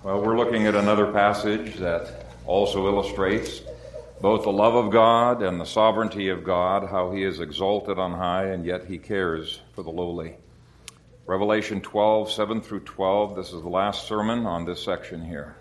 Well, we're looking at another passage that also illustrates both the love of God and the sovereignty of God, how He is exalted on high, and yet He cares for the lowly. Revelation 12, 7 through 12, this is the last sermon on this section here.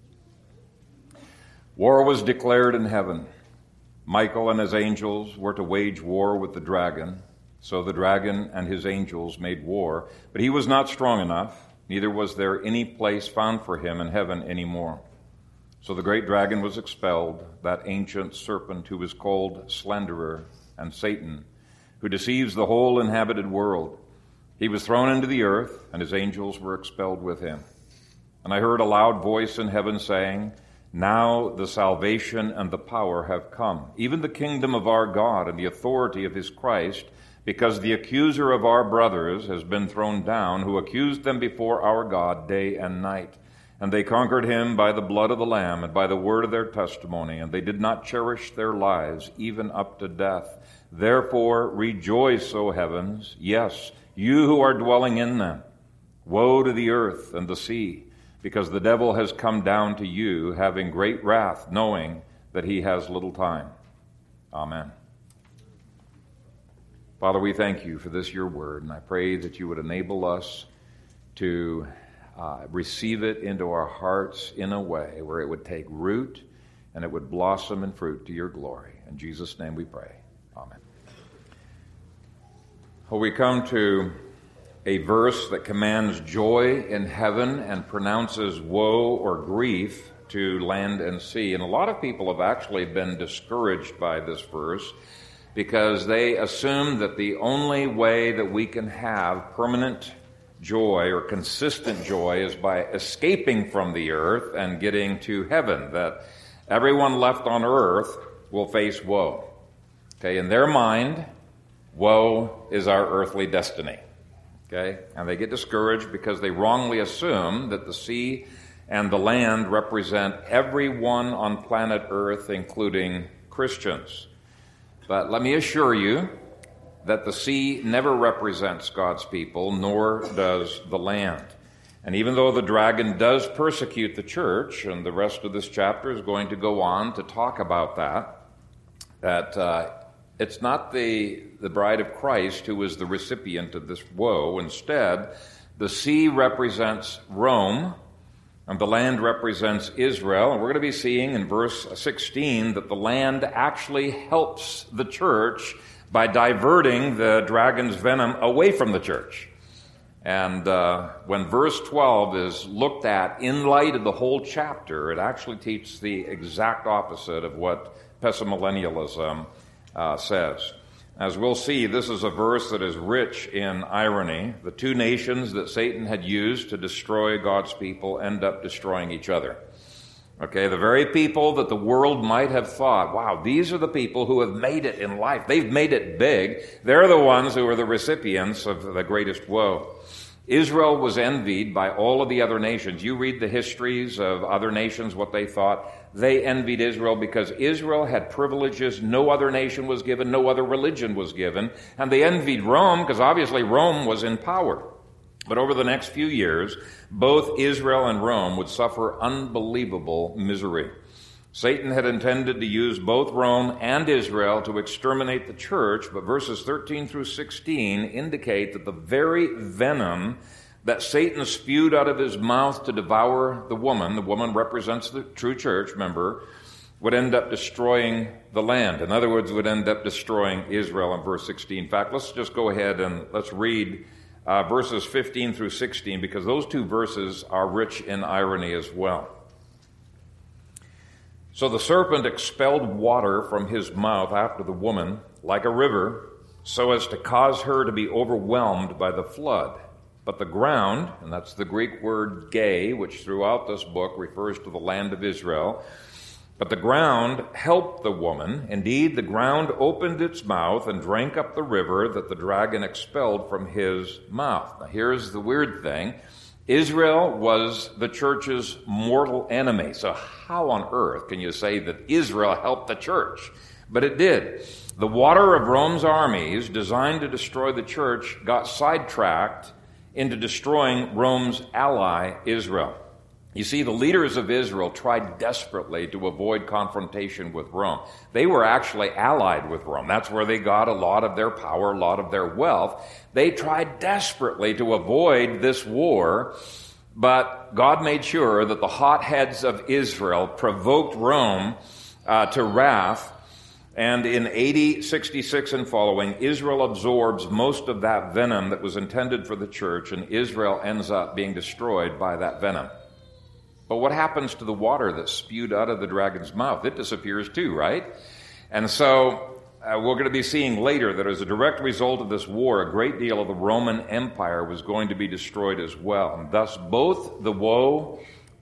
War was declared in heaven. Michael and his angels were to wage war with the dragon. So the dragon and his angels made war, but he was not strong enough, neither was there any place found for him in heaven any more. So the great dragon was expelled, that ancient serpent who is called Slanderer and Satan, who deceives the whole inhabited world. He was thrown into the earth, and his angels were expelled with him. And I heard a loud voice in heaven saying, "Now the salvation and the power have come, even the kingdom of our God and the authority of his Christ, because the accuser of our brothers has been thrown down, who accused them before our God day and night. And they conquered him by the blood of the Lamb and by the word of their testimony, and they did not cherish their lives even up to death. Therefore rejoice, O heavens, yes, you who are dwelling in them. Woe to the earth and the sea, because the devil has come down to you, having great wrath, knowing that he has little time." Amen. Father, we thank you for this, your word, and I pray that you would enable us to receive it into our hearts in a way where it would take root and it would blossom in fruit to your glory. In Jesus' name we pray. Amen. Well, we come to a verse that commands joy in heaven and pronounces woe or grief to land and sea. And a lot of people have actually been discouraged by this verse because they assume that the only way that we can have permanent joy or consistent joy is by escaping from the earth and getting to heaven, that everyone left on earth will face woe. Okay, in their mind, woe is our earthly destiny. Okay, and they get discouraged because they wrongly assume that the sea and the land represent everyone on planet Earth, including Christians. But let me assure you that the sea never represents God's people, nor does the land. And even though the dragon does persecute the church, and the rest of this chapter is going to go on to talk about that it's not the bride of Christ who is the recipient of this woe. Instead, the sea represents Rome, and the land represents Israel. And we're going to be seeing in verse 16 that the land actually helps the church by diverting the dragon's venom away from the church. And when verse 12 is looked at in light of the whole chapter, it actually teaches the exact opposite of what pessimillennialism says. As we'll see, this is a verse that is rich in irony. The two nations that Satan had used to destroy God's people end up destroying each other. Okay, the very people that the world might have thought, wow, these are the people who have made it in life. They've made it big. They're the ones who are the recipients of the greatest woe. Israel was envied by all of the other nations. You read the histories of other nations, what they thought. They envied Israel because Israel had privileges no other nation was given, no other religion was given. And they envied Rome because obviously Rome was in power. But over the next few years, both Israel and Rome would suffer unbelievable misery. Satan had intended to use both Rome and Israel to exterminate the church, but verses 13 through 16 indicate that the very venom that Satan spewed out of his mouth to devour the woman represents the true church, remember, would end up destroying the land. In other words, would end up destroying Israel in verse 16. In fact, let's just go ahead and let's read verses 15 through 16, because those two verses are rich in irony as well. So the serpent expelled water from his mouth after the woman, like a river, so as to cause her to be overwhelmed by the flood. But the ground, and that's the Greek word gay, which throughout this book refers to the land of Israel, but the ground helped the woman. Indeed, the ground opened its mouth and drank up the river that the dragon expelled from his mouth. Now here's the weird thing. Israel was the church's mortal enemy. So how on earth can you say that Israel helped the church? But it did. The water of Rome's armies, designed to destroy the church, got sidetracked into destroying Rome's ally, Israel. You see, the leaders of Israel tried desperately to avoid confrontation with Rome. They were actually allied with Rome. That's where they got a lot of their power, a lot of their wealth. They tried desperately to avoid this war, but God made sure that the hotheads of Israel provoked Rome to wrath. And in AD 66 and following, Israel absorbs most of that venom that was intended for the church, and Israel ends up being destroyed by that venom. But what happens to the water that's spewed out of the dragon's mouth? It disappears too, right? And so we're going to be seeing later that as a direct result of this war, a great deal of the Roman Empire was going to be destroyed as well. And thus both the woe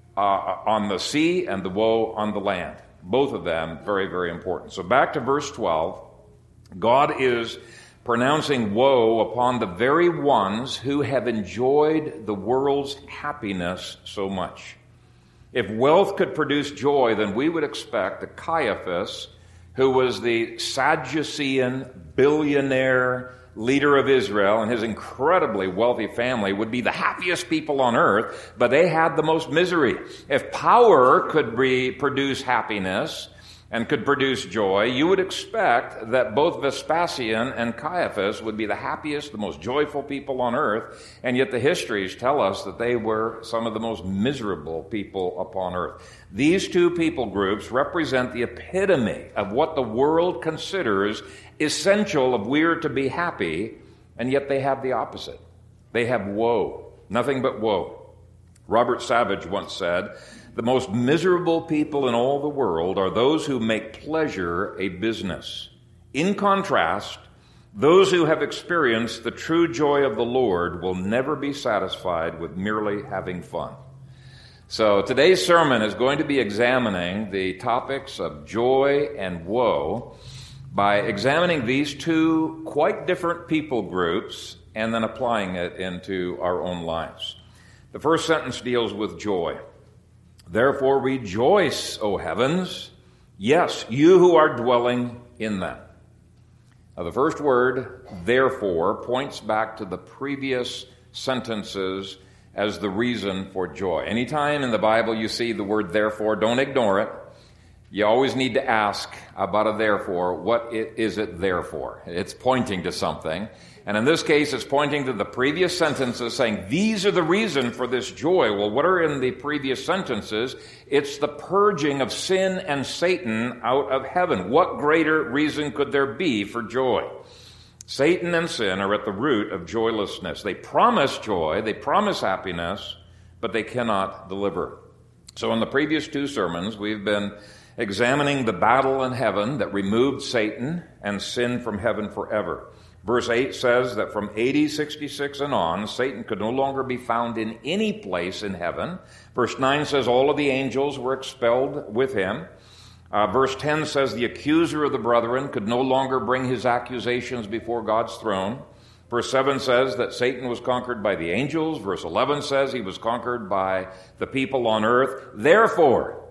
on the sea and the woe on the land, both of them very, very important. So back to verse 12, God is pronouncing woe upon the very ones who have enjoyed the world's happiness so much. If wealth could produce joy, then we would expect that Caiaphas, who was the Sadducean billionaire leader of Israel and his incredibly wealthy family, would be the happiest people on earth, but they had the most misery. If power could produce happiness and could produce joy, you would expect that both Vespasian and Caiaphas would be the happiest, the most joyful people on earth, and yet the histories tell us that they were some of the most miserable people upon earth. These two people groups represent the epitome of what the world considers essential if we are to be happy, and yet they have the opposite. They have woe, nothing but woe. Robert Savage once said, "The most miserable people in all the world are those who make pleasure a business. In contrast, those who have experienced the true joy of the Lord will never be satisfied with merely having fun." So today's sermon is going to be examining the topics of joy and woe by examining these two quite different people groups and then applying it into our own lives. The first sentence deals with joy. "Therefore rejoice, O heavens, yes, you who are dwelling in them." Now the first word, therefore, points back to the previous sentences as the reason for joy. Anytime in the Bible you see the word therefore, don't ignore it. You always need to ask about a therefore, what is it there for? It's pointing to something. And in this case, it's pointing to the previous sentences saying, these are the reason for this joy. Well, what are in the previous sentences? It's the purging of sin and Satan out of heaven. What greater reason could there be for joy? Satan and sin are at the root of joylessness. They promise joy, they promise happiness, but they cannot deliver. So in the previous two sermons, we've been examining the battle in heaven that removed Satan and sin from heaven forever. Verse 8 says that from AD 66 and on, Satan could no longer be found in any place in heaven. Verse 9 says all of the angels were expelled with him. Verse 10 says the accuser of the brethren could no longer bring his accusations before God's throne. Verse 7 says that Satan was conquered by the angels. Verse 11 says he was conquered by the people on earth. Therefore,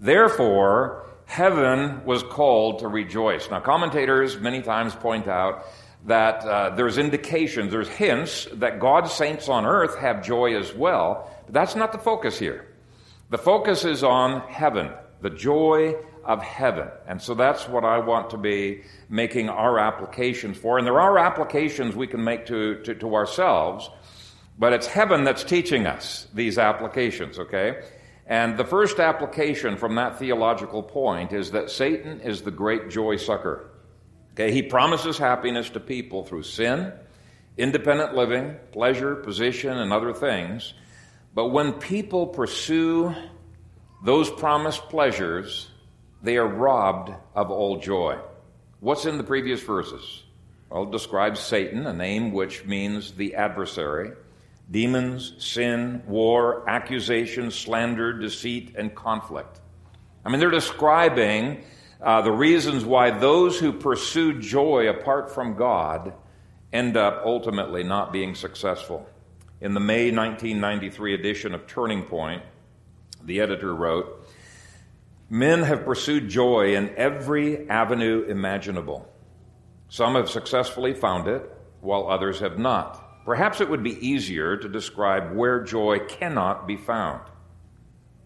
heaven was called to rejoice. Now, commentators many times point out that there's indications, there's hints that God's saints on earth have joy as well. But that's not the focus here. The focus is on heaven, the joy of heaven. And so that's what I want to be making our applications for. And there are applications we can make to ourselves, but it's heaven that's teaching us these applications, okay? And the first application from that theological point is that Satan is the great joy sucker. Okay, he promises happiness to people through sin, independent living, pleasure, position, and other things. But when people pursue those promised pleasures, they are robbed of all joy. What's in the previous verses? Well, it describes Satan, a name which means the adversary. Demons, sin, war, accusation, slander, deceit, and conflict. I mean, they're describing the reasons why those who pursue joy apart from God end up ultimately not being successful. In the May 1993 edition of Turning Point, the editor wrote, "Men have pursued joy in every avenue imaginable. Some have successfully found it, while others have not. Perhaps it would be easier to describe where joy cannot be found.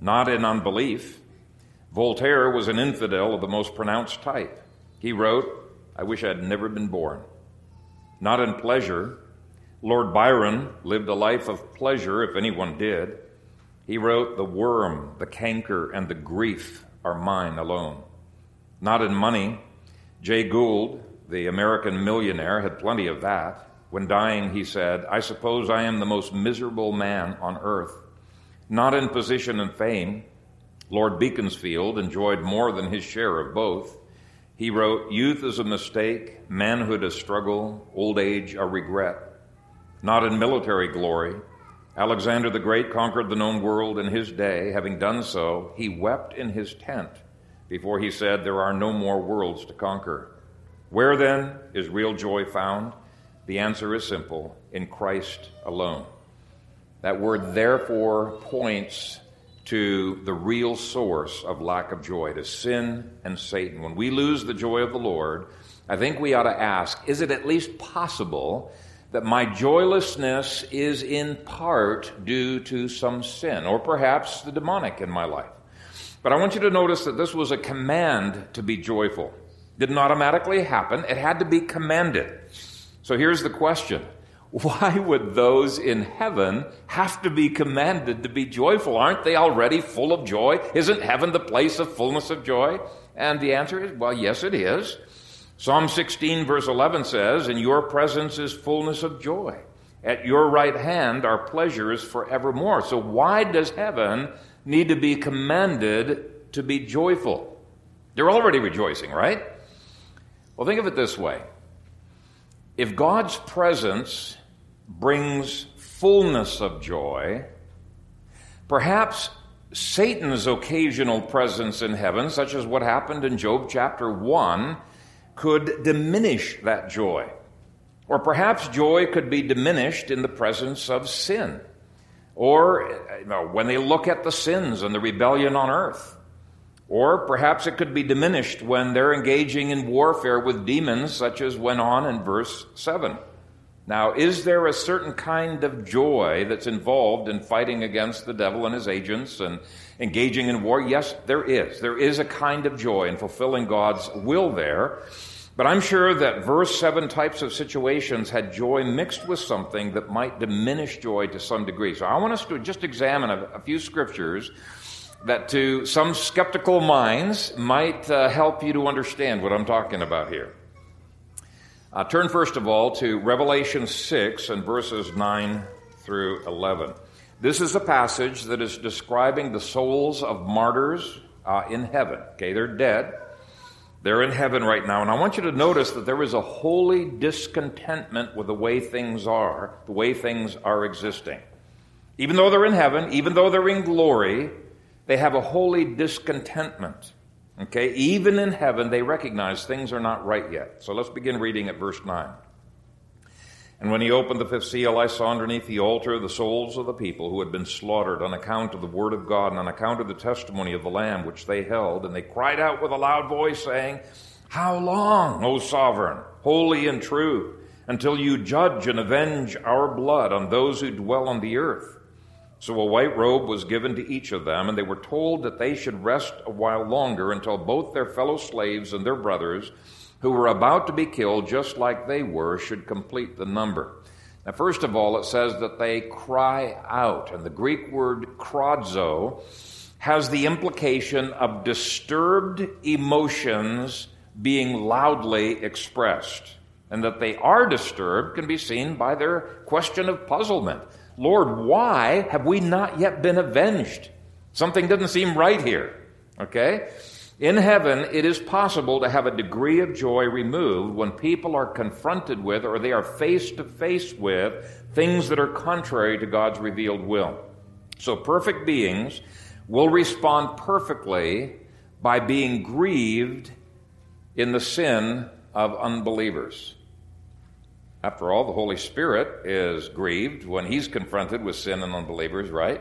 not in unbelief. Voltaire was an infidel of the most pronounced type. He wrote, "I wish I had never been born." Not in pleasure. Lord Byron lived a life of pleasure, if anyone did. He wrote, "The worm, the canker, and the grief are mine alone." Not in money. Jay Gould, the American millionaire, had plenty of that. When dying, he said, "I suppose I am the most miserable man on earth." Not in position and fame. Lord Beaconsfield enjoyed more than his share of both. He wrote, "Youth is a mistake, manhood a struggle, old age a regret." Not in military glory. Alexander the Great conquered the known world in his day. Having done so, he wept in his tent before he said, "There are no more worlds to conquer." Where then is real joy found? The answer is simple: in Christ alone. That word therefore points to the real source of lack of joy, to sin and Satan. When we lose the joy of the Lord, I think we ought to ask, is it at least possible that my joylessness is in part due to some sin, or perhaps the demonic in my life? But I want you to notice that this was a command to be joyful. It didn't automatically happen. It had to be commanded. So here's the question. Why would those in heaven have to be commanded to be joyful? Aren't they already full of joy? Isn't heaven the place of fullness of joy? And the answer is, well, yes, it is. Psalm 16, verse 11 says, "In your presence is fullness of joy. At your right hand are pleasures forevermore." So why does heaven need to be commanded to be joyful? They're already rejoicing, right? Well, think of it this way. If God's presence brings fullness of joy, perhaps Satan's occasional presence in heaven, such as what happened in Job chapter 1, could diminish that joy. Or perhaps joy could be diminished in the presence of sin. Or when they look at the sins and the rebellion on earth. Or perhaps it could be diminished when they're engaging in warfare with demons, such as went on in verse 7. Now, is there a certain kind of joy that's involved in fighting against the devil and his agents and engaging in war? Yes, there is. There is a kind of joy in fulfilling God's will there. But I'm sure that verse 7 types of situations had joy mixed with something that might diminish joy to some degree. So I want us to just examine a few scriptures that to some skeptical minds might help you to understand what I'm talking about here. Turn first of all to Revelation 6 and verses 9 through 11. This is a passage that is describing the souls of martyrs in heaven. Okay, they're dead. They're in heaven right now. And I want you to notice that there is a holy discontentment with the way things are existing. Even though they're in heaven, even though they're in glory, they have a holy discontentment. Okay, even in heaven, they recognize things are not right yet. So let's begin reading at verse 9. "And when he opened the fifth seal, I saw underneath the altar the souls of the people who had been slaughtered on account of the word of God and on account of the testimony of the Lamb which they held. And they cried out with a loud voice, saying, 'How long, O sovereign, holy and true, until you judge and avenge our blood on those who dwell on the earth?' So a white robe was given to each of them, and they were told that they should rest a while longer until both their fellow slaves and their brothers, who were about to be killed just like they were, should complete the number." Now, first of all, it says that they cry out, and the Greek word kradzo has the implication of disturbed emotions being loudly expressed. And that they are disturbed can be seen by their question of puzzlement. Lord, why have we not yet been avenged? Something doesn't seem right here. Okay? In heaven, it is possible to have a degree of joy removed when people are confronted with, or they are face to face with, things that are contrary to God's revealed will. So perfect beings will respond perfectly by being grieved in the sin of unbelievers. After all, the Holy Spirit is grieved when he's confronted with sin and unbelievers, right?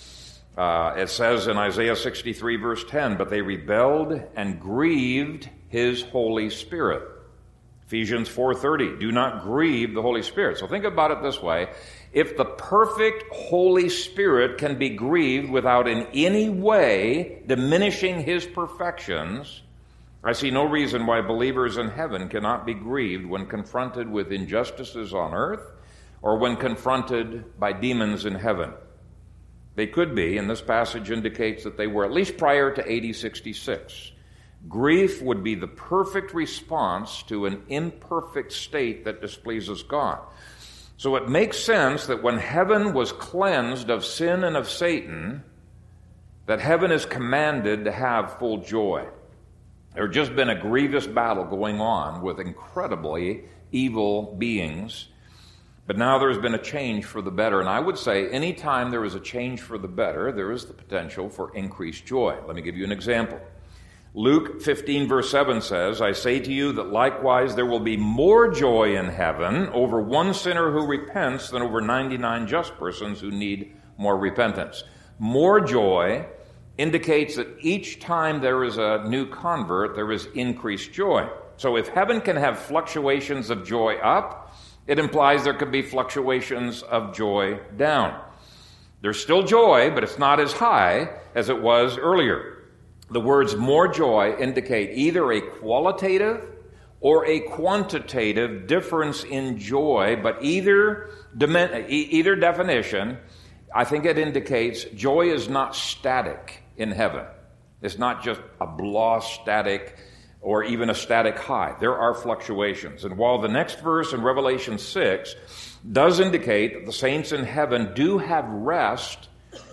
It says in Isaiah 63, verse 10, "But they rebelled and grieved his Holy Spirit." Ephesians 4:30, "Do not grieve the Holy Spirit." So think about it this way. If the perfect Holy Spirit can be grieved without in any way diminishing his perfections, I see no reason why believers in heaven cannot be grieved when confronted with injustices on earth or when confronted by demons in heaven. They could be, and this passage indicates that they were at least prior to AD 66. Grief would be the perfect response to an imperfect state that displeases God. So it makes sense that when heaven was cleansed of sin and of Satan, that heaven is commanded to have full joy. There had just been a grievous battle going on with incredibly evil beings, but now there's been a change for the better. And I would say anytime there is a change for the better, there is the potential for increased joy. Let me give you an example. Luke 15 verse 7 says, I say to you that likewise there will be more joy in heaven over one sinner who repents than over 99 just persons who need more repentance. More joy indicates that each time there is a new convert, there is increased joy. So if heaven can have fluctuations of joy up, it implies there could be fluctuations of joy down. There's still joy, but it's not as high as it was earlier. The words more joy indicate either a qualitative or a quantitative difference in joy, but either definition, I think it indicates joy is not static in heaven. It's not just a blah static or even a static high. There are fluctuations. And while the next verse in Revelation 6 does indicate that the saints in heaven do have rest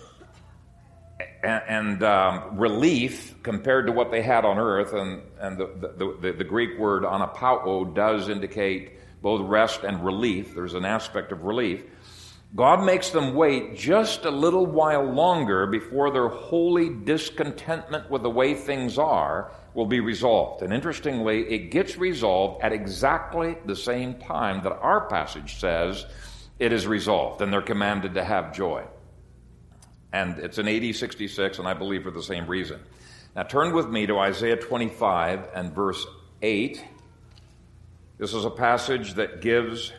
and relief compared to what they had on earth, and the Greek word anapao does indicate both rest and relief. There's an aspect of relief. God makes them wait just a little while longer before their holy discontentment with the way things are will be resolved. And interestingly, it gets resolved at exactly the same time that our passage says it is resolved, and they're commanded to have joy. And it's in AD 66, and I believe for the same reason. Now turn with me to Isaiah 25 and verse 8. This is a passage that gives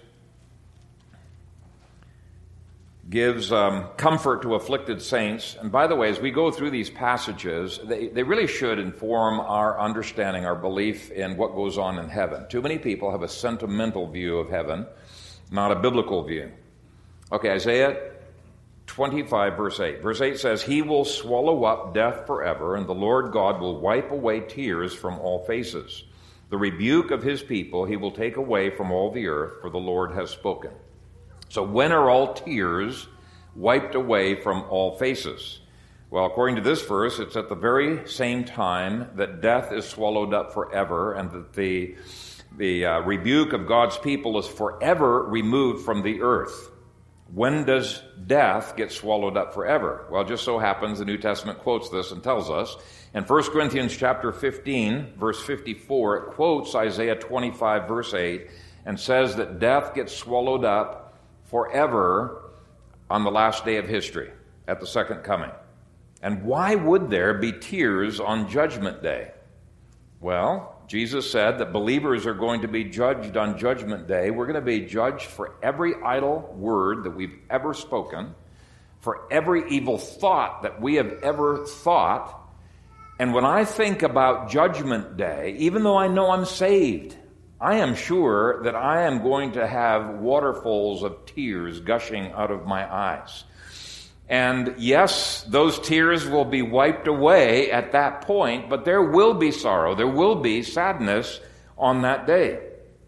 comfort to afflicted saints. And by the way, as we go through these passages, they really should inform our understanding, our belief in what goes on in heaven. Too many people have a sentimental view of heaven, not a biblical view. Okay, Isaiah 25, verse 8. Verse 8 says, He will swallow up death forever, and the Lord God will wipe away tears from all faces. The rebuke of his people he will take away from all the earth, for the Lord has spoken. So when are all tears wiped away from all faces? Well, according to this verse, it's at the very same time that death is swallowed up forever, and that the rebuke of God's people is forever removed from the earth. When does death get swallowed up forever? Well, it just so happens the New Testament quotes this and tells us. In 1 Corinthians chapter 15, verse 54, it quotes Isaiah 25, verse 8, and says that death gets swallowed up forever on the last day of history, at the second coming. And why would there be tears on Judgment Day? Well, Jesus said that believers are going to be judged on Judgment Day. We're going to be judged for every idle word that we've ever spoken, for every evil thought that we have ever thought. And when I think about Judgment Day, even though I know I'm saved, I am sure that I am going to have waterfalls of tears gushing out of my eyes. And yes, those tears will be wiped away at that point, but there will be sorrow, there will be sadness on that day.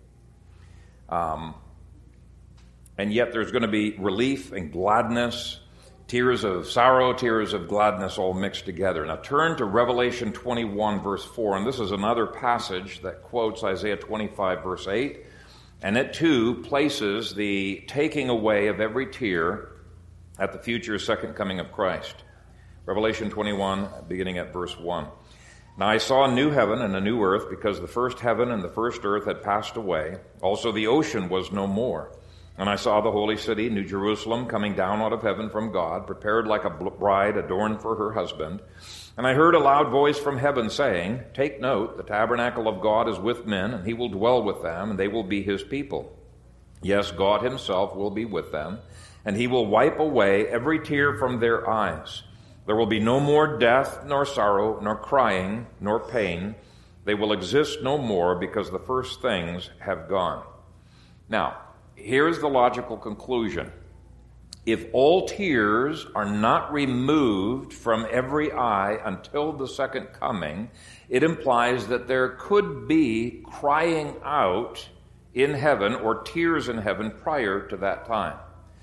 And yet there's going to be relief and gladness, tears of sorrow, tears of gladness all mixed together. Now turn to Revelation 21, verse 4, and this is another passage that quotes Isaiah 25, verse 8, and it too places the taking away of every tear at the future second coming of Christ. Revelation 21, beginning at verse 1. Now I saw a new heaven and a new earth, because the first heaven and the first earth had passed away. Also the ocean was no more. And I saw the holy city, New Jerusalem, coming down out of heaven from God, prepared like a bride adorned for her husband. And I heard a loud voice from heaven saying, Take note, the tabernacle of God is with men, and he will dwell with them, and they will be his people. Yes, God himself will be with them, and he will wipe away every tear from their eyes. There will be no more death, nor sorrow, nor crying, nor pain. They will exist no more because the first things have gone. Now, here's the logical conclusion. If all tears are not removed from every eye until the second coming, it implies that there could be crying out in heaven or tears in heaven prior to that time.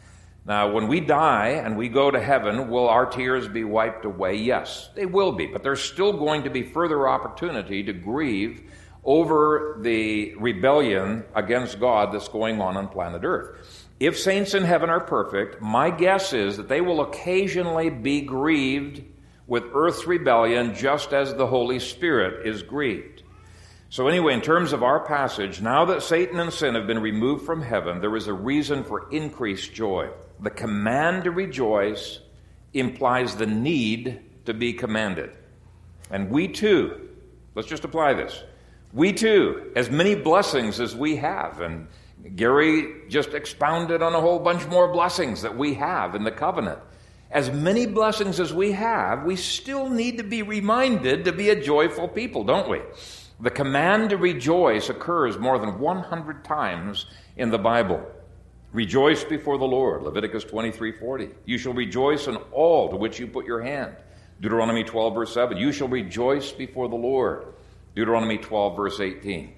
Now, when we die and we go to heaven, will our tears be wiped away? Yes, they will be, but there's still going to be further opportunity to grieve over the rebellion against God that's going on planet Earth. If saints in heaven are perfect, my guess is that they will occasionally be grieved with earth's rebellion just as the Holy Spirit is grieved. So anyway, in terms of our passage, now that Satan and sin have been removed from heaven, there is a reason for increased joy. The command to rejoice implies the need to be commanded. And we too, let's just apply this. We too, as many blessings as we have, and Gary just expounded on a whole bunch more blessings that we have in the covenant. As many blessings as we have, we still need to be reminded to be a joyful people, don't we? The command to rejoice occurs more than 100 times in the Bible. Rejoice before the Lord, Leviticus 23:40. You shall rejoice in all to which you put your hand, Deuteronomy 12, verse 7. You shall rejoice before the Lord, Deuteronomy 12, verse 18.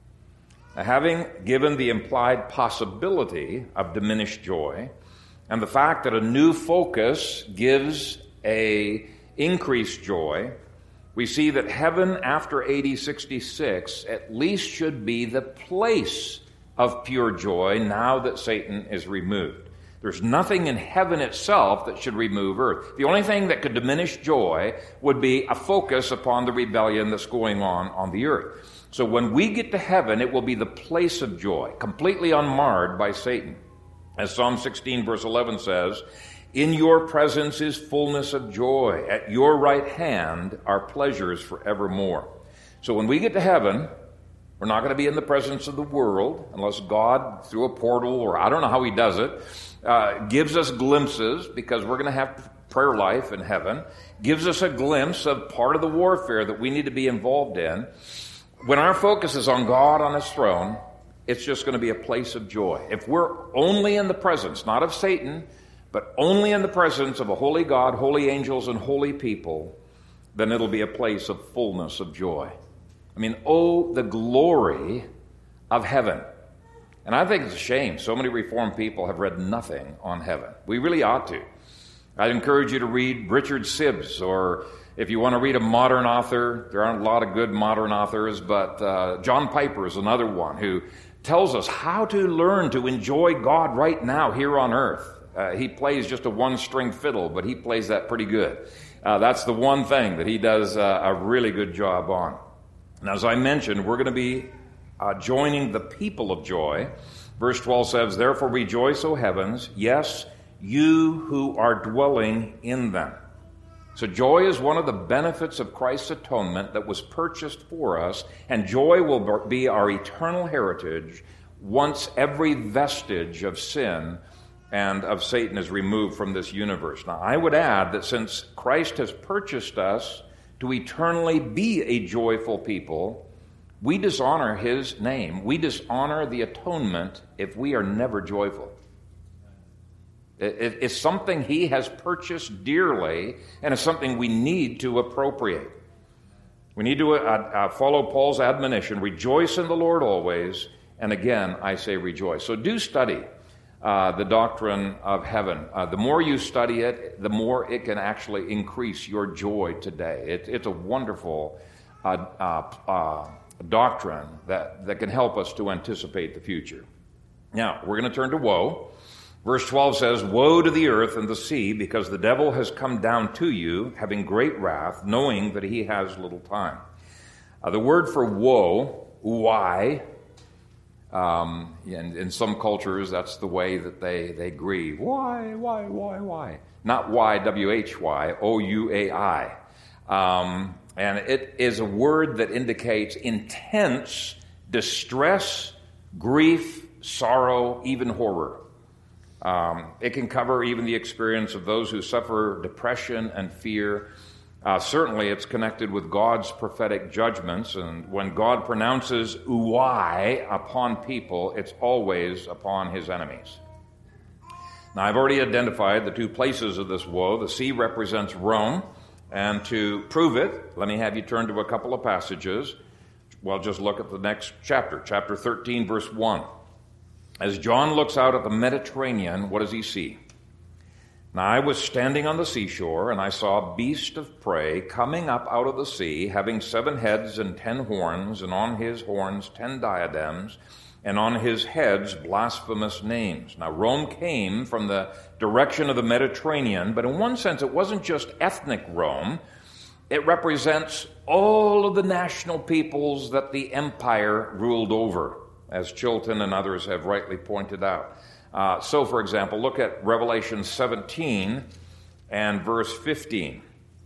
Now, having given the implied possibility of diminished joy, and the fact that a new focus gives a increased joy, we see that heaven after AD 66 at least should be the place of pure joy now that Satan is removed. There's nothing in heaven itself that should remove earth. The only thing that could diminish joy would be a focus upon the rebellion that's going on the earth. So when we get to heaven, it will be the place of joy, completely unmarred by Satan. As Psalm 16 verse 11 says, in your presence is fullness of joy. At your right hand are pleasures forevermore. So when we get to heaven, we're not going to be in the presence of the world unless God, through a portal, or I don't know how he does it, gives us glimpses, because we're going to have prayer life in heaven, gives us a glimpse of part of the warfare that we need to be involved in. When our focus is on God on his throne, it's just going to be a place of joy. If we're only in the presence, not of Satan, but only in the presence of a holy God, holy angels, and holy people, then it'll be a place of fullness of joy. I mean, oh, the glory of heaven. And I think it's a shame so many Reformed people have read nothing on heaven. We really ought to. I'd encourage you to read Richard Sibbes, or if you want to read a modern author, there aren't a lot of good modern authors, but John Piper is another one who tells us how to learn to enjoy God right now here on earth. He plays just a one-string fiddle, but he plays that pretty good. That's the one thing that he does a really good job on. Now, as I mentioned, we're going to be joining the people of joy. Verse 12 says, therefore rejoice, O heavens, yes, you who are dwelling in them. So joy is one of the benefits of Christ's atonement that was purchased for us, and joy will be our eternal heritage once every vestige of sin and of Satan is removed from this universe. Now, I would add that since Christ has purchased us to eternally be a joyful people, we dishonor his name. We dishonor the atonement if we are never joyful. It's something he has purchased dearly, and it's something we need to appropriate. We need to follow Paul's admonition, rejoice in the Lord always, and again, I say rejoice. So do study the doctrine of heaven. The more you study it, the more it can actually increase your joy today. It's a wonderful doctrine that can help us to anticipate the future. Now, we're going to turn to woe. Verse 12 says, woe to the earth and the sea, because the devil has come down to you, having great wrath, knowing that he has little time. The word for woe, why, in some cultures, that's the way that they grieve. Why? Not Y-W-H-Y, O-U-A-I. And it is a word that indicates intense distress, grief, sorrow, even horror. It can cover even the experience of those who suffer depression and fear. Certainly, it's connected with God's prophetic judgments, and when God pronounces uai upon people, it's always upon his enemies. Now, I've already identified the two places of this woe. The sea represents Rome, and to prove it, let me have you turn to a couple of passages. Well, just look at the next chapter, chapter 13, verse 1. As John looks out at the Mediterranean, what does he see? Now I was standing on the seashore, and I saw a beast of prey coming up out of the sea, having 7 heads and 10 horns, and on his horns 10 diadems, and on his heads blasphemous names. Now Rome came from the direction of the Mediterranean, but in one sense it wasn't just ethnic Rome. It represents all of the national peoples that the empire ruled over, as Chilton and others have rightly pointed out. So, for example, look at Revelation 17 and verse 15.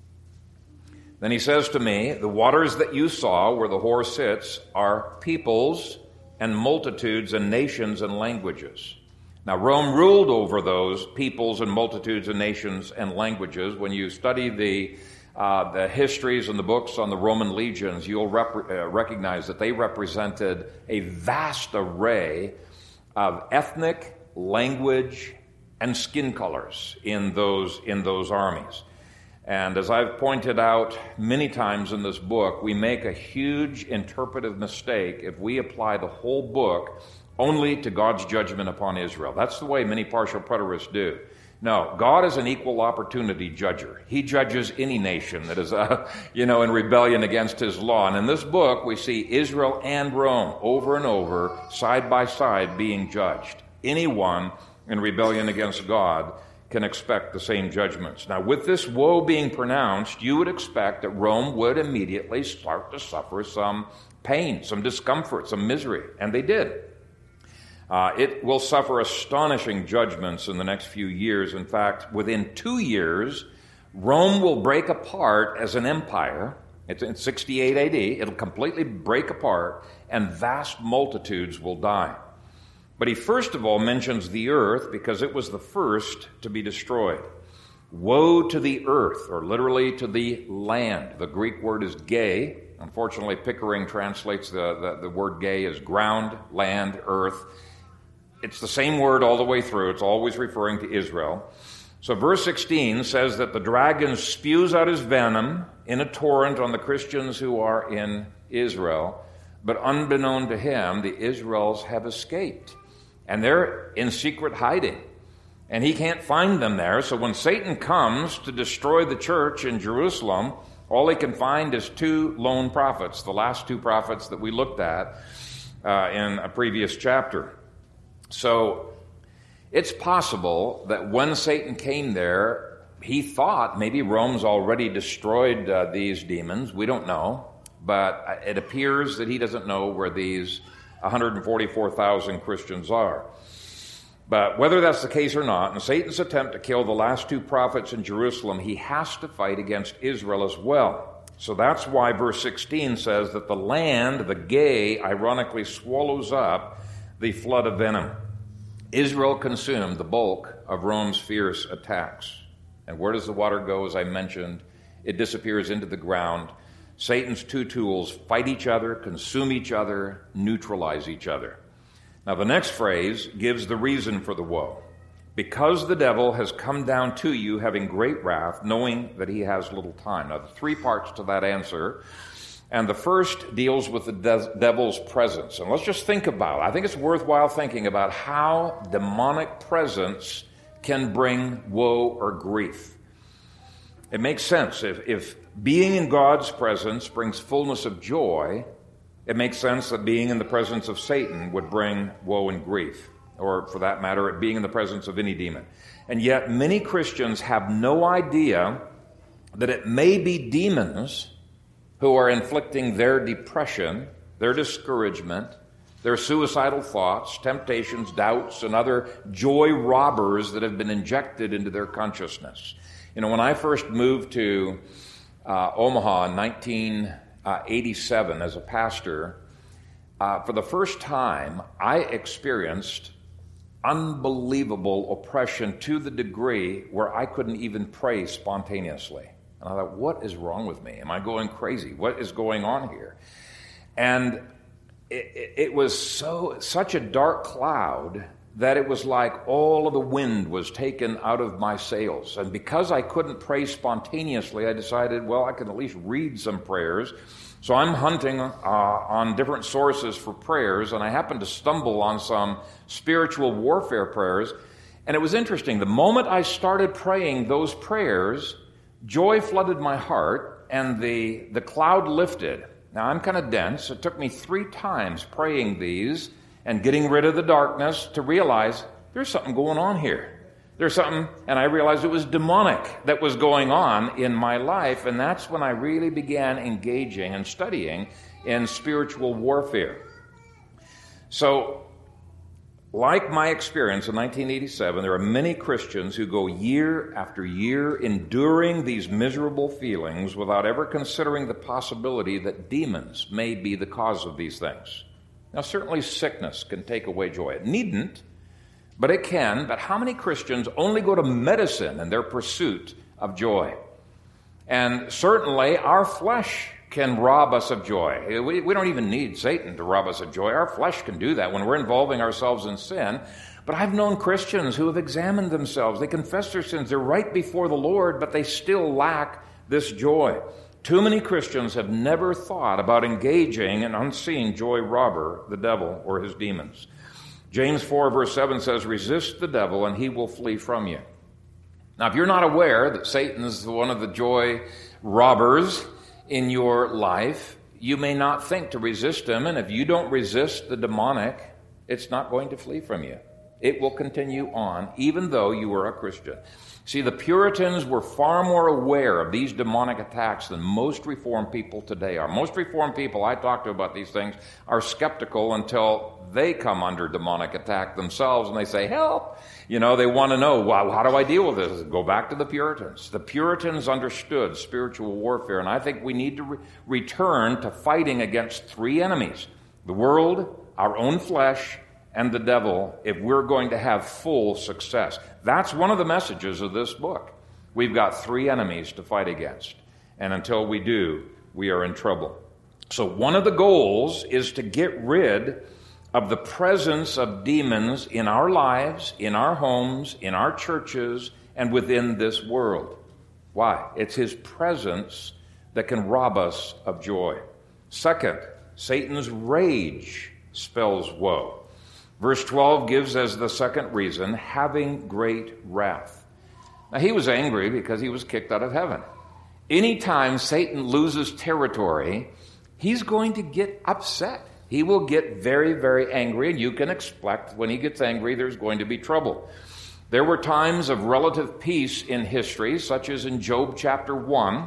Then he says to me, the waters that you saw where the whore sits are peoples and multitudes and nations and languages. Now, Rome ruled over those peoples and multitudes and nations and languages. When you study the histories and the books on the Roman legions, you'll recognize that they represented a vast array of ethnic, language, and skin colors in those armies. And as I've pointed out many times in this book, we make a huge interpretive mistake if we apply the whole book only to God's judgment upon Israel. That's the way many partial preterists do. No, God is an equal opportunity judger. He judges any nation that is, in rebellion against his law. And in this book, we see Israel and Rome over and over, side by side, being judged. Anyone in rebellion against God can expect the same judgments. Now, with this woe being pronounced, you would expect that Rome would immediately start to suffer some pain, some discomfort, some misery. And they did. It will suffer astonishing judgments in the next few years. In fact, within 2 years, Rome will break apart as an empire. It's in 68 AD. It'll completely break apart, and vast multitudes will die. But he first of all mentions the earth because it was the first to be destroyed. Woe to the earth, or literally to the land. The Greek word is gay. Unfortunately, Pickering translates the word gay as ground, land, earth. It's the same word all the way through. It's always referring to Israel. So verse 16 says that the dragon spews out his venom in a torrent on the Christians who are in Israel. But unbeknown to him, the Israels have escaped. And they're in secret hiding. And he can't find them there. So when Satan comes to destroy the church in Jerusalem, all he can find is 2 lone prophets, the last 2 prophets that we looked at in a previous chapter. So it's possible that when Satan came there, he thought maybe Rome's already destroyed these demons. We don't know. But it appears that he doesn't know where these 144,000 Christians are. But whether that's the case or not, in Satan's attempt to kill the last 2 prophets in Jerusalem, he has to fight against Israel as well. So that's why verse 16 says that the land, the gay, ironically swallows up the flood of venom. Israel consumed the bulk of Rome's fierce attacks. And where does the water go? As I mentioned, it disappears into the ground. Satan's 2 tools fight each other, consume each other, neutralize each other. Now, the next phrase gives the reason for the woe. Because the devil has come down to you having great wrath, knowing that he has little time. Now, there are 3 parts to that answer. And the first deals with the devil's presence. And let's just think about it. I think it's worthwhile thinking about how demonic presence can bring woe or grief. It makes sense. If being in God's presence brings fullness of joy, it makes sense that being in the presence of Satan would bring woe and grief. Or for that matter, it being in the presence of any demon. And yet many Christians have no idea that it may be demons who are inflicting their depression, their discouragement, their suicidal thoughts, temptations, doubts, and other joy robbers that have been injected into their consciousness. You know, when I first moved to Omaha in 1987 as a pastor, for the first time, I experienced unbelievable oppression to the degree where I couldn't even pray spontaneously. And I thought, what is wrong with me? Am I going crazy? What is going on here? And it was such a dark cloud that it was like all of the wind was taken out of my sails. And because I couldn't pray spontaneously, I decided, well, I can at least read some prayers. So I'm hunting on different sources for prayers, and I happened to stumble on some spiritual warfare prayers. And it was interesting. The moment I started praying those prayers, joy flooded my heart, and the cloud lifted. Now, I'm kind of dense. It took me 3 times praying these and getting rid of the darkness to realize there's something going on here. There's something, and I realized it was demonic that was going on in my life, and that's when I really began engaging and studying in spiritual warfare. So, like my experience in 1987, there are many Christians who go year after year enduring these miserable feelings without ever considering the possibility that demons may be the cause of these things. Now, certainly sickness can take away joy. It needn't, but it can. But how many Christians only go to medicine in their pursuit of joy? And certainly our flesh can rob us of joy. We don't even need Satan to rob us of joy. Our flesh can do that when we're involving ourselves in sin. But I've known Christians who have examined themselves. They confess their sins. They're right before the Lord, but they still lack this joy. Too many Christians have never thought about engaging an unseen joy robber, the devil or his demons. James 4 verse 7 says, resist the devil and he will flee from you. Now, if you're not aware that Satan is one of the joy robbers in your life, you may not think to resist him. And if you don't resist the demonic, it's not going to flee from you. It will continue on, even though you are a Christian. See, the Puritans were far more aware of these demonic attacks than most Reformed people today are. Most Reformed people I talk to about these things are skeptical until they come under demonic attack themselves and they say, help! You know, they want to know, well, how do I deal with this? Go back to the Puritans. The Puritans understood spiritual warfare, and I think we need to return to fighting against 3 enemies: the world, our own flesh, and the devil, if we're going to have full success. That's one of the messages of this book. We've got 3 enemies to fight against, and until we do, we are in trouble. So one of the goals is to get rid of the presence of demons in our lives, in our homes, in our churches, and within this world. Why? It's his presence that can rob us of joy. Second, Satan's rage spells woe. Verse 12 gives as the second reason, having great wrath. Now, he was angry because he was kicked out of heaven. Anytime Satan loses territory, he's going to get upset. He will get very, very angry, and you can expect when he gets angry, there's going to be trouble. There were times of relative peace in history, such as in Job chapter 1.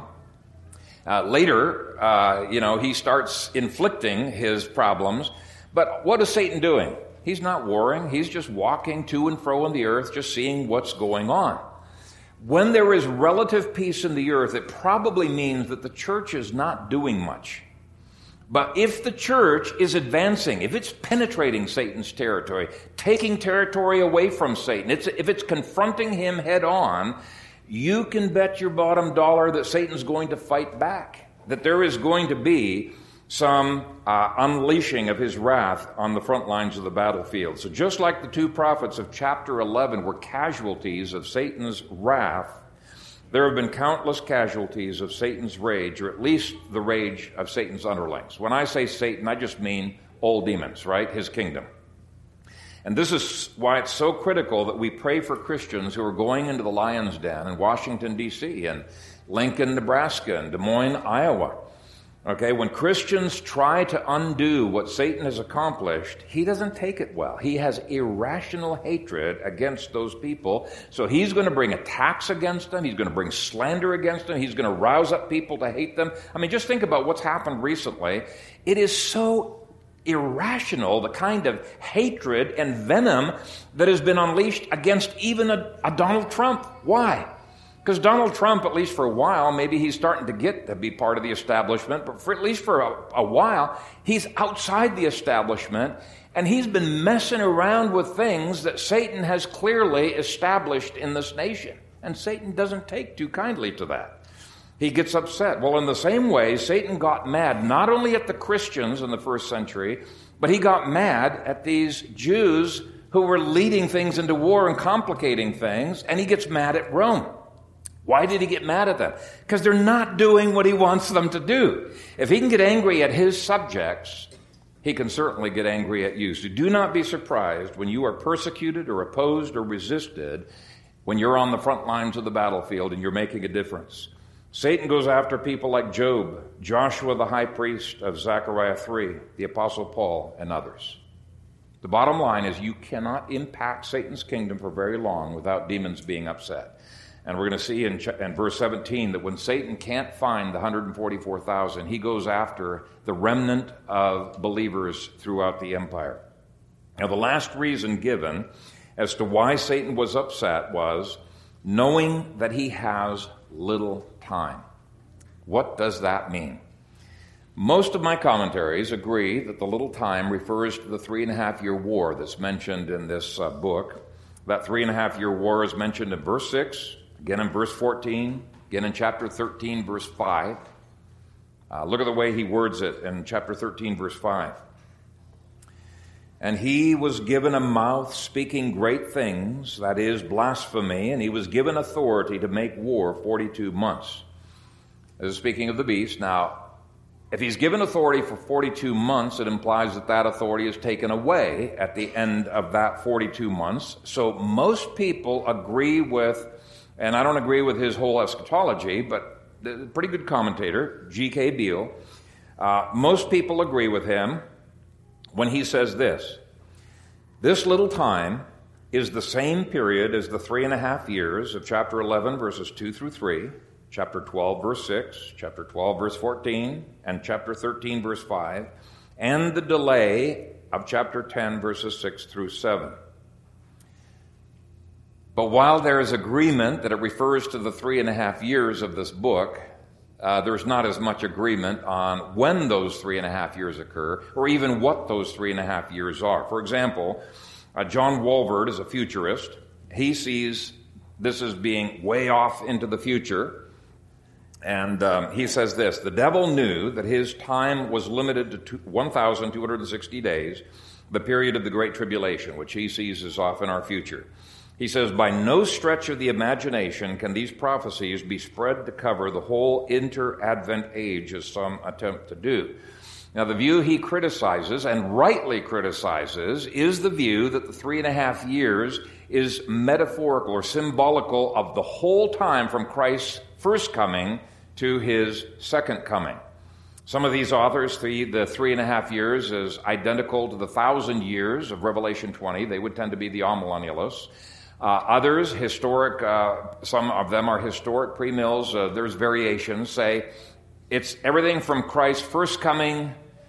Later, he starts inflicting his problems. But what is Satan doing? He's not warring. He's just walking to and fro on the earth, just seeing what's going on. When there is relative peace in the earth, it probably means that the church is not doing much. But if the church is advancing, if it's penetrating Satan's territory, taking territory away from Satan, if it's confronting him head on, you can bet your bottom dollar that Satan's going to fight back, that there is going to be some unleashing of his wrath on the front lines of the battlefield. So just like the 2 prophets of chapter 11 were casualties of Satan's wrath, there have been countless casualties of Satan's rage, or at least the rage of Satan's underlings. When I say Satan, I just mean old demons, right? His kingdom. And this is why it's so critical that we pray for Christians who are going into the lion's den in Washington, D.C., and Lincoln, Nebraska, and Des Moines, Iowa. Okay, when Christians try to undo what Satan has accomplished, he doesn't take it well. He has irrational hatred against those people. So he's going to bring attacks against them. He's going to bring slander against them. He's going to rouse up people to hate them. I mean, just think about what's happened recently. It is so irrational, the kind of hatred and venom that has been unleashed against even a Donald Trump. Why? Because Donald Trump, at least for a while, maybe he's starting to get to be part of the establishment, but at least for a while, he's outside the establishment, and he's been messing around with things that Satan has clearly established in this nation. And Satan doesn't take too kindly to that. He gets upset. Well, in the same way, Satan got mad not only at the Christians in the first century, but he got mad at these Jews who were leading things into war and complicating things, and he gets mad at Rome. Why did he get mad at them? Because they're not doing what he wants them to do. If he can get angry at his subjects, he can certainly get angry at you. So do not be surprised when you are persecuted or opposed or resisted when you're on the front lines of the battlefield and you're making a difference. Satan goes after people like Job, Joshua the high priest of Zechariah 3, the Apostle Paul, and others. The bottom line is you cannot impact Satan's kingdom for very long without demons being upset. And we're going to see in verse 17 that when Satan can't find the 144,000, he goes after the remnant of believers throughout the empire. Now, the last reason given as to why Satan was upset was knowing that he has little time. What does that mean? Most of my commentaries agree that the little time refers to the 3.5-year war that's mentioned in this book. That 3.5-year war is mentioned in verse 6, again in verse 14, again in chapter 13, verse 5. Look at the way he words it in chapter 13, verse 5. And he was given a mouth speaking great things, that is, blasphemy, and he was given authority to make war 42 months. This is speaking of the beast. Now, if he's given authority for 42 months, it implies that that authority is taken away at the end of that 42 months. So most people agree with, and I don't agree with his whole eschatology, but a pretty good commentator, G.K. Beale, most people agree with him when he says this: this little time is the same period as the 3.5 years of chapter 11, verses 2 through 3, chapter 12, verse 6, chapter 12, verse 14, and chapter 13, verse 5, and the delay of chapter 10, verses 6 through 7. But while there is agreement that it refers to the 3.5 years of this book, there's not as much agreement on when those 3.5 years occur, or even what those 3.5 years are. For example, John Walvoord is a futurist. He sees this as being way off into the future. And he says this: the devil knew that his time was limited to 1,260 days, the period of the Great Tribulation, which he sees as off in our future. He says, by no stretch of the imagination can these prophecies be spread to cover the whole inter-Advent age, as some attempt to do. Now, the view he criticizes, and rightly criticizes, is the view that the 3.5 years is metaphorical or symbolical of the whole time from Christ's first coming to his second coming. Some of these authors see the 3.5 years as identical to the 1,000 years of Revelation 20. They would tend to be the amillennialists. Others, historic, some of them are historic premills. There's variations, say it's everything from Christ's first coming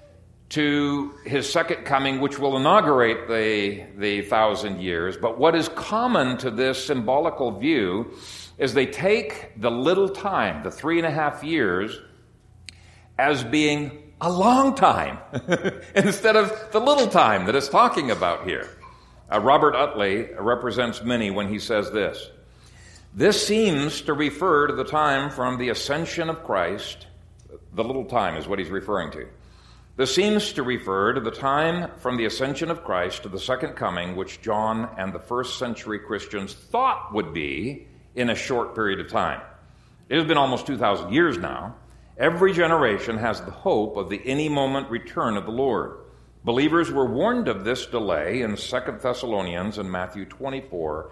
to his second coming, which will inaugurate the 1,000 years. But what is common to this symbolical view is they take the little time, the 3.5 years, as being a long time instead of the little time that it's talking about here. Robert Utley represents many when he says this: this seems to refer to the time from the ascension of Christ. The little time is what he's referring to. This seems to refer to the time from the ascension of Christ to the second coming, which John and the first century Christians thought would be in a short period of time. It has been almost 2,000 years now. Every generation has the hope of the any moment return of the Lord. Believers were warned of this delay in 2 Thessalonians and Matthew 24,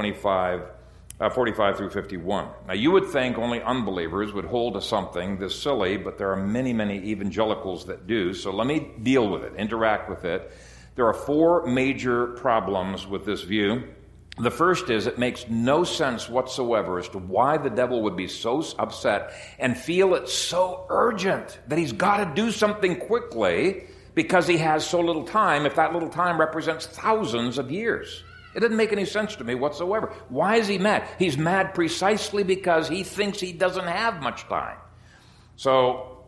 45 through 51. Now, you would think only unbelievers would hold to something this silly, but there are many, many evangelicals that do. So let me deal with it, interact with it. There are 4 major problems with this view. The first is it makes no sense whatsoever as to why the devil would be so upset and feel it's so urgent that he's got to do something quickly because he has so little time, if that little time represents thousands of years. It doesn't make any sense to me whatsoever. Why is he mad? He's mad precisely because he thinks he doesn't have much time. So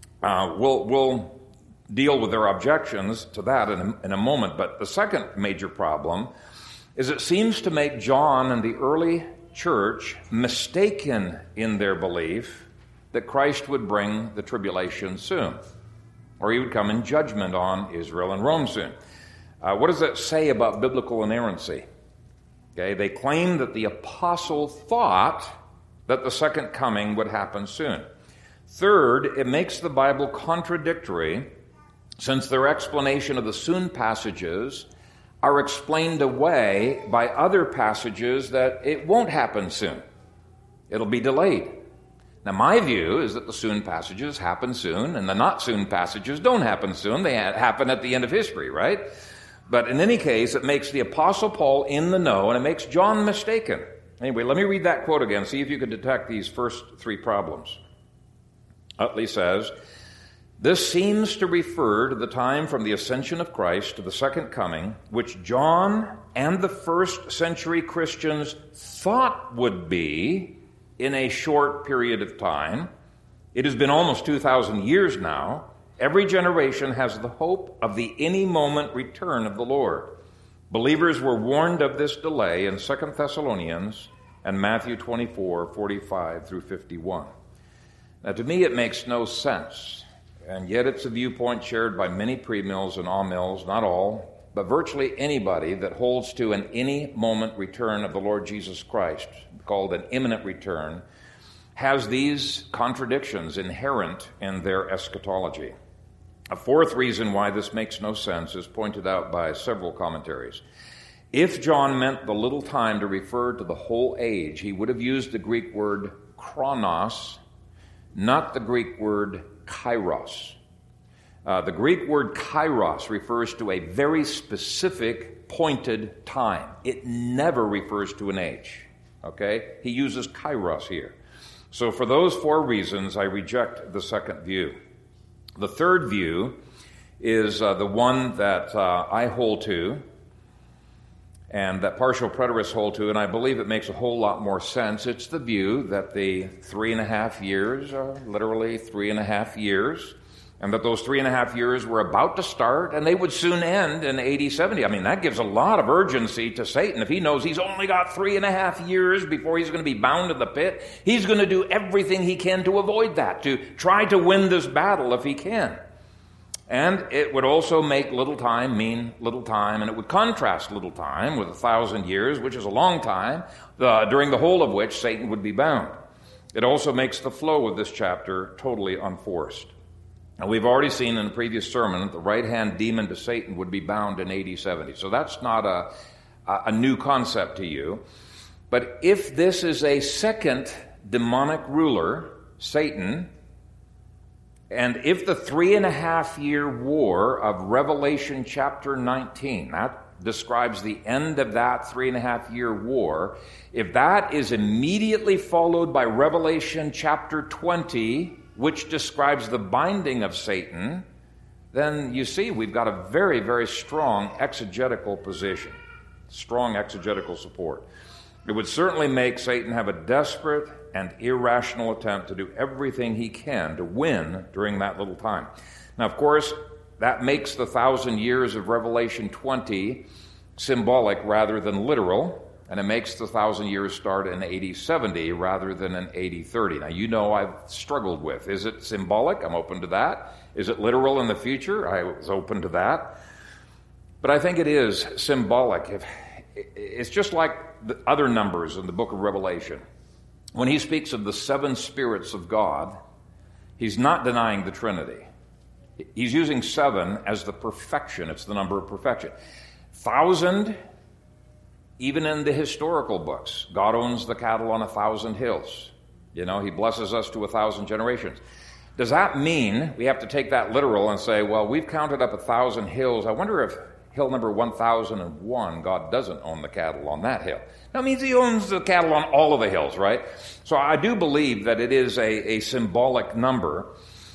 we'll deal with their objections to that in a moment. But the second major problem is it seems to make John and the early church mistaken in their belief that Christ would bring the tribulation soon, or he would come in judgment on Israel and Rome soon. What does that say about biblical inerrancy? Okay, they claim that the apostle thought that the second coming would happen soon. Third, it makes the Bible contradictory, since their explanation of the soon passages are explained away by other passages that it won't happen soon. It'll be delayed. Now, my view is that the soon passages happen soon, and the not soon passages don't happen soon. They happen at the end of history, right? But in any case, it makes the Apostle Paul in the know, and it makes John mistaken. Anyway, let me read that quote again. See if you can detect these first three problems. Utley says, "This seems to refer to the time from the ascension of Christ to the second coming, which John and the first century Christians thought would be in a short period of time. It has been almost 2,000 years now. Every generation has the hope of the any moment return of the Lord. Believers were warned of this delay in 2 Thessalonians and Matthew 24:45 through 51. Now, to me, it makes no sense, and yet it's a viewpoint shared by many premills and amills, not all, but virtually anybody that holds to an any moment return of the Lord Jesus Christ, called an imminent return, has these contradictions inherent in their eschatology. A fourth reason why this makes no sense is pointed out by several commentaries. If John meant the little time to refer to the whole age, he would have used the Greek word chronos, not the Greek word kairos. The Greek word kairos refers to a very specific, pointed time. It never refers to an age. Okay? He uses kairos here. So for those four reasons, I reject the second view. The third view is the one that I hold to, and that partial preterists hold to, and I believe it makes a whole lot more sense. It's the view that the 3.5 years are literally 3.5 years, and that those 3.5 years were about to start, and they would soon end in AD 70. I mean, that gives a lot of urgency to Satan. If he knows he's only got 3.5 years before he's going to be bound in the pit, he's going to do everything he can to avoid that, to try to win this battle if he can. And it would also make little time mean little time, and it would contrast little time with 1,000 years, which is a long time, during the whole of which Satan would be bound. It also makes the flow of this chapter totally unforced. Now, we've already seen in a previous sermon that the right-hand demon to Satan would be bound in AD 70. So that's not a new concept to you. But if this is a second demonic ruler, Satan, and if the 3.5-year war of Revelation chapter 19, that describes the end of that 3.5-year war, if that is immediately followed by Revelation chapter 20, which describes the binding of Satan, then you see we've got a very, very strong exegetical position, strong exegetical support. It would certainly make Satan have a desperate and irrational attempt to do everything he can to win during that little time. Now, of course, that makes the 1,000 years of Revelation 20 symbolic rather than literal, and it makes the 1,000 years start in AD 70 rather than in AD 30. Now, you know I've struggled with, is it symbolic? I'm open to that. Is it literal in the future? I was open to that. But I think it is symbolic. It's just like the other numbers in the book of Revelation. When he speaks of the 7 spirits of God, he's not denying the Trinity. He's using 7 as the perfection. It's the number of perfection. 1,000, even in the historical books, God owns the cattle on 1,000 hills. You know, he blesses us to 1,000 generations. Does that mean we have to take that literal and say, well, we've counted up 1,000 hills. I wonder if hill number 1,001, God doesn't own the cattle on that hill. That means he owns the cattle on all of the hills, right? So I do believe that it is a symbolic number.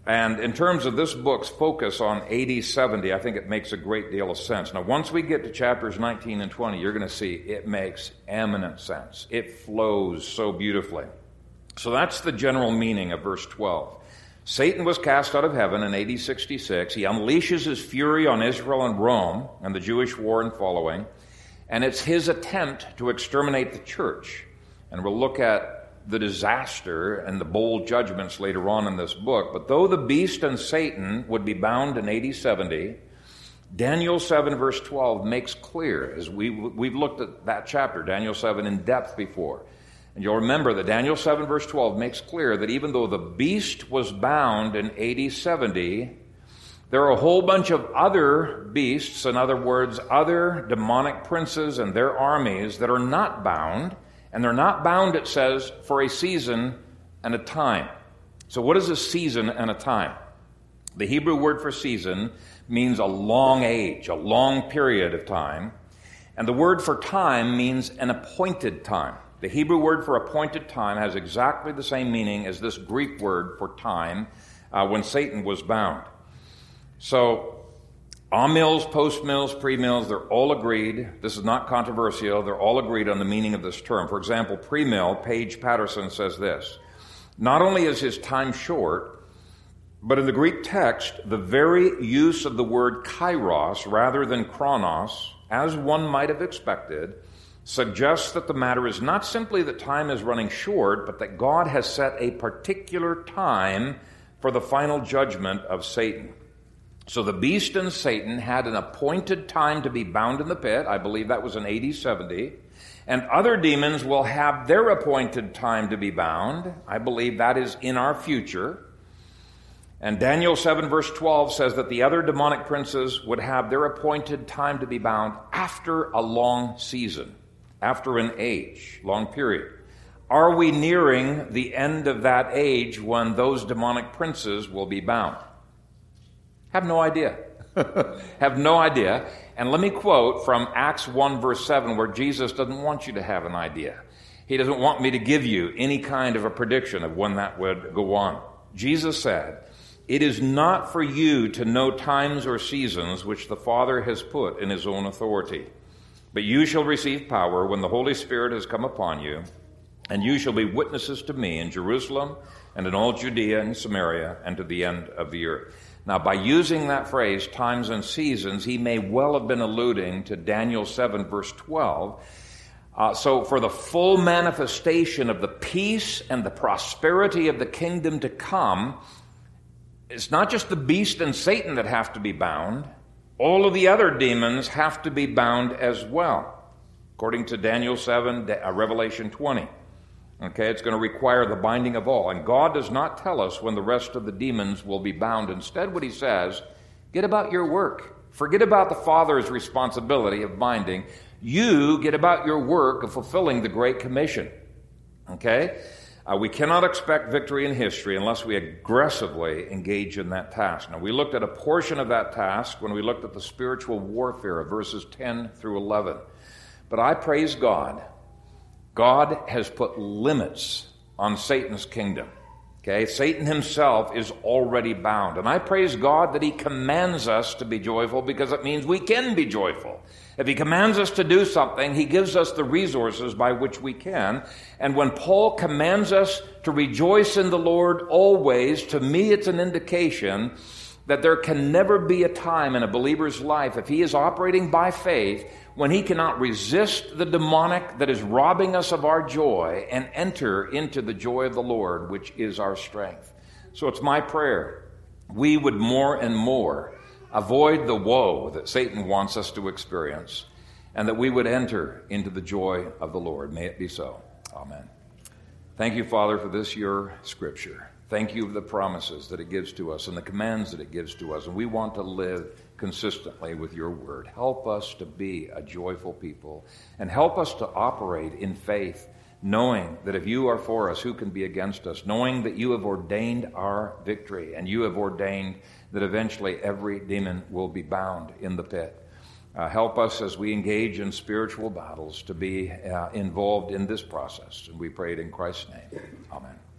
And in terms of this book's focus on AD 70, I think it makes a great deal of sense. Now, once we get to chapters 19 and 20, you're going to see it makes eminent sense. It flows so beautifully. So that's the general meaning of verse 12. Satan was cast out of heaven in AD 66. He unleashes his fury on Israel and Rome and the Jewish war and following. And it's his attempt to exterminate the church. And we'll look at the disaster and the bold judgments later on in this book. But though the beast and Satan would be bound in AD 70, Daniel 7 verse 12 makes clear, as we've looked at that chapter, Daniel 7, in depth before. And you'll remember that Daniel 7 verse 12 makes clear that even though the beast was bound in AD 70, there are a whole bunch of other beasts, in other words, other demonic princes and their armies that are not bound. And they're not bound, it says, for a season and a time. So what is a season and a time? The Hebrew word for season means a long age, a long period of time. And the word for time means an appointed time. The Hebrew word for appointed time has exactly the same meaning as this Greek word for time when Satan was bound. So, amills, post-mills, pre-mills, they're all agreed. This is not controversial. They're all agreed on the meaning of this term. For example, pre-mill, Paige Patterson says this: not only is his time short, but in the Greek text, the very use of the word kairos rather than chronos, as one might have expected, suggests that the matter is not simply that time is running short, but that God has set a particular time for the final judgment of Satan. So the beast and Satan had an appointed time to be bound in the pit. I believe that was in AD 70. And other demons will have their appointed time to be bound. I believe that is in our future. And Daniel 7 verse 12 says that the other demonic princes would have their appointed time to be bound after a long season, after an age, long period. Are we nearing the end of that age when those demonic princes will be bound? Have no idea. Have no idea. And let me quote from Acts 1 verse 7, where Jesus doesn't want you to have an idea. He doesn't want me to give you any kind of a prediction of when that would go on. Jesus said, "It is not for you to know times or seasons which the Father has put in his own authority. But you shall receive power when the Holy Spirit has come upon you, and you shall be witnesses to me in Jerusalem and in all Judea and Samaria and to the end of the earth." Now, by using that phrase, times and seasons, he may well have been alluding to Daniel 7, verse 12. So for the full manifestation of the peace and the prosperity of the kingdom to come, it's not just the beast and Satan that have to be bound. All of the other demons have to be bound as well, according to Daniel 7, Revelation 20. Okay, it's going to require the binding of all. And God does not tell us when the rest of the demons will be bound. Instead, what he says, get about your work. Forget about the Father's responsibility of binding. You get about your work of fulfilling the Great Commission. Okay? We cannot expect victory in history unless we aggressively engage in that task. Now, we looked at a portion of that task when we looked at the spiritual warfare of verses 10 through 11. But I praise God. God has put limits on Satan's kingdom. Okay, Satan himself is already bound. And I praise God that he commands us to be joyful because it means we can be joyful. If he commands us to do something, he gives us the resources by which we can. And when Paul commands us to rejoice in the Lord always, to me it's an indication that there can never be a time in a believer's life, if he is operating by faith, when he cannot resist the demonic that is robbing us of our joy and enter into the joy of the Lord, which is our strength. So it's my prayer we would more and more avoid the woe that Satan wants us to experience, and that we would enter into the joy of the Lord. May it be so. Amen. Thank you, Father, for this, your scripture. Thank you for the promises that it gives to us and the commands that it gives to us. And we want to live consistently with your word. Help us to be a joyful people, and help us to operate in faith, knowing that if you are for us, who can be against us? Knowing that you have ordained our victory, and you have ordained that eventually every demon will be bound in the pit. Help us as we engage in spiritual battles to be involved in this process. And we pray it in Christ's name. Amen.